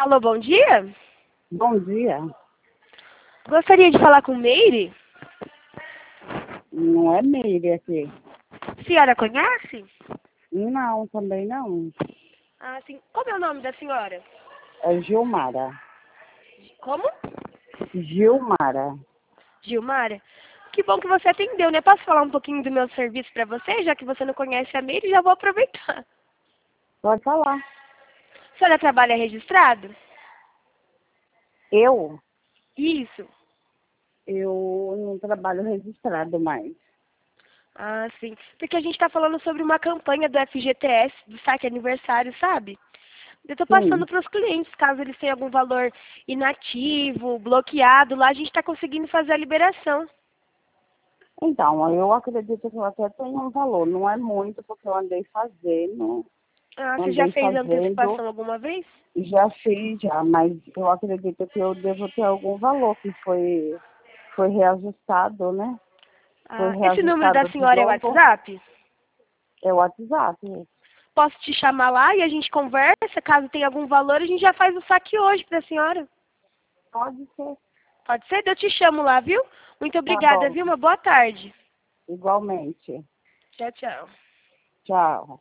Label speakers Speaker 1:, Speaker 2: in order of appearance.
Speaker 1: Alô, bom dia.
Speaker 2: Bom dia.
Speaker 1: Gostaria de falar com Meire.
Speaker 2: Não é Meire aqui.
Speaker 1: A senhora conhece?
Speaker 2: Não, também não.
Speaker 1: Ah, sim. Como é o nome da senhora?
Speaker 2: É Gilmara.
Speaker 1: Como?
Speaker 2: Gilmara.
Speaker 1: Gilmara. Que bom que você atendeu, né? Posso falar um pouquinho do meu serviço para você, já que você não conhece a Meire, já vou aproveitar.
Speaker 2: Pode falar.
Speaker 1: A senhora trabalha registrado?
Speaker 2: Eu?
Speaker 1: Isso.
Speaker 2: Eu não trabalho registrado mais.
Speaker 1: Ah, sim. Porque a gente está falando sobre uma campanha do FGTS, do saque aniversário, sabe? Eu estou passando
Speaker 2: Sim.
Speaker 1: para os clientes, caso eles tenham algum valor inativo, bloqueado, lá a gente está conseguindo fazer a liberação.
Speaker 2: Então, eu acredito que eu até tenho um valor. Não é muito, porque eu andei fazendo.
Speaker 1: Ah, você já
Speaker 2: Andei
Speaker 1: fez
Speaker 2: fazendo.
Speaker 1: antecipação alguma vez?
Speaker 2: Já fiz, já. Mas eu acredito que eu devo ter algum valor que foi reajustado, né? Foi
Speaker 1: Ah, esse número da
Speaker 2: reajustado de
Speaker 1: senhora é o
Speaker 2: novo.
Speaker 1: WhatsApp?
Speaker 2: É o WhatsApp.
Speaker 1: Posso te chamar lá e a gente conversa? Caso tenha algum valor, a gente já faz o saque hoje para a senhora.
Speaker 2: Pode ser.
Speaker 1: Pode ser? Eu te chamo lá, viu? Muito
Speaker 2: Tá
Speaker 1: obrigada,
Speaker 2: bom.
Speaker 1: viu? Uma boa tarde.
Speaker 2: Igualmente.
Speaker 1: Tchau, tchau.
Speaker 2: Tchau.